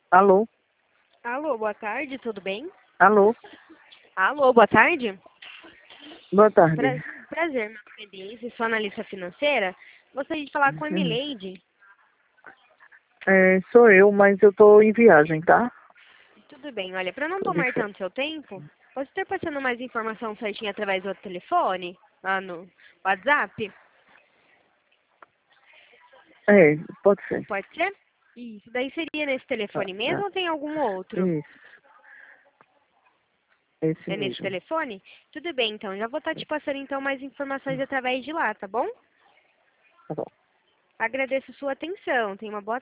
Alô? Alô, boa tarde, tudo bem? Alô? Alô, boa tarde. Boa tarde. Prazer, meu nome é Denise, sou analista financeira. Gostaria de falar com a Uhum. Mileide. Sou eu, mas eu tô em viagem, tá? Tudo bem, olha, para não Tô de tomar férias. tanto seu tempo, posso estar passando mais informação certinha através do telefone, lá no WhatsApp? Pode ser. Pode ser? Isso, daí seria nesse Tá, telefone mesmo tá. ou tem algum outro? Isso, esse É nesse mesmo. telefone? Tudo bem, então, já vou estar te passando então mais informações através de lá, tá bom? Tá bom. Agradeço sua atenção, tenha uma boa